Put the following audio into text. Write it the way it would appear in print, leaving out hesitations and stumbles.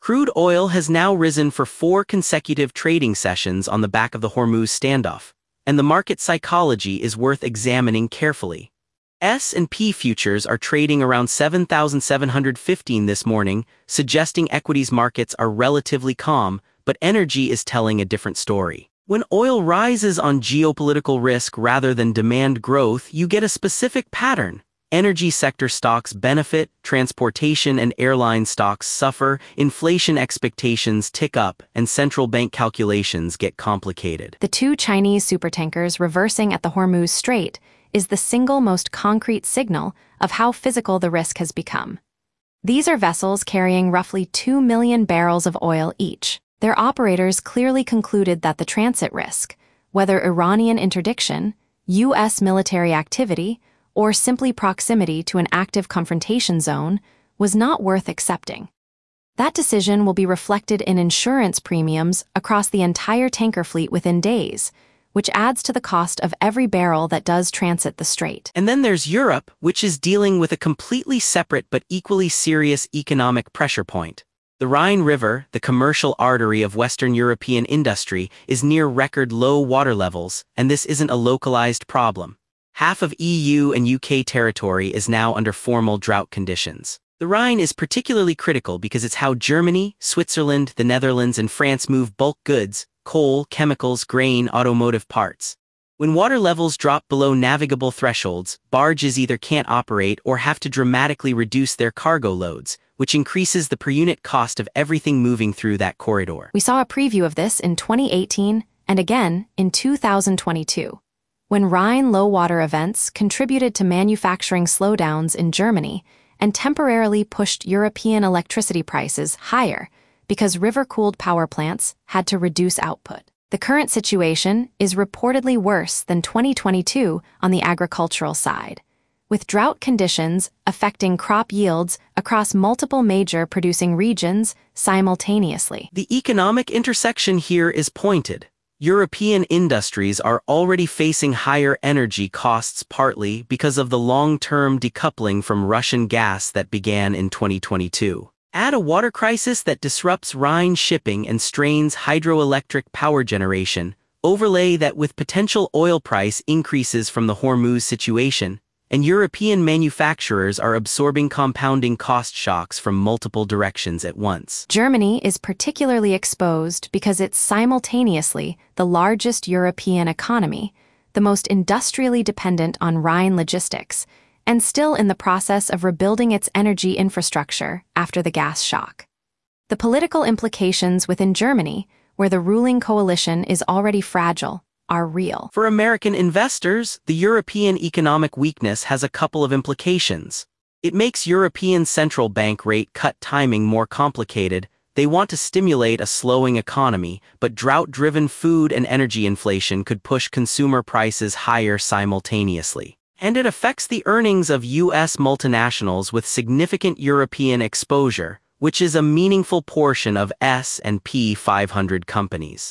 Crude oil has now risen for 4 consecutive trading sessions on the back of the Hormuz standoff, and the market psychology is worth examining carefully. S&P futures are trading around 7,715 this morning, suggesting equities markets are relatively calm, but energy is telling a different story. When oil rises on geopolitical risk rather than demand growth, you get a specific pattern. Energy sector stocks benefit, transportation and airline stocks suffer, inflation expectations tick up, and central bank calculations get complicated. The 2 Chinese supertankers reversing at the Hormuz Strait is the single most concrete signal of how physical the risk has become. These are vessels carrying roughly 2 million barrels of oil each. Their operators clearly concluded that the transit risk, whether Iranian interdiction, U.S. military activity, or simply proximity to an active confrontation zone, was not worth accepting. That decision will be reflected in insurance premiums across the entire tanker fleet within days, which adds to the cost of every barrel that does transit the strait. And then there's Europe, which is dealing with a completely separate but equally serious economic pressure point. The Rhine River, the commercial artery of Western European industry, is near record low water levels, and this isn't a localized problem. Half of EU and UK territory is now under formal drought conditions. The Rhine is particularly critical because it's how Germany, Switzerland, the Netherlands, and France move bulk goods, coal, chemicals, grain, automotive parts. When water levels drop below navigable thresholds, barges either can't operate or have to dramatically reduce their cargo loads, which increases the per-unit cost of everything moving through that corridor. We saw a preview of this in 2018 and again in 2022, when Rhine low-water events contributed to manufacturing slowdowns in Germany and temporarily pushed European electricity prices higher because river-cooled power plants had to reduce output. The current situation is reportedly worse than 2022 on the agricultural side, with drought conditions affecting crop yields across multiple major producing regions simultaneously. The economic intersection here is pointed. European industries are already facing higher energy costs partly because of the long-term decoupling from Russian gas that began in 2022. Add a water crisis that disrupts Rhine shipping and strains hydroelectric power generation, overlay that with potential oil price increases from the Hormuz situation, and European manufacturers are absorbing compounding cost shocks from multiple directions at once. Germany is particularly exposed because it's simultaneously the largest European economy, the most industrially dependent on Rhine logistics, and still in the process of rebuilding its energy infrastructure after the gas shock. The political implications within Germany, where the ruling coalition is already fragile, are real. For American investors, the European economic weakness has a couple of implications. It makes European central bank rate cut timing more complicated. They want to stimulate a slowing economy, but drought-driven food and energy inflation could push consumer prices higher simultaneously. And it affects the earnings of U.S. multinationals with significant European exposure, which is a meaningful portion of S&P 500 companies.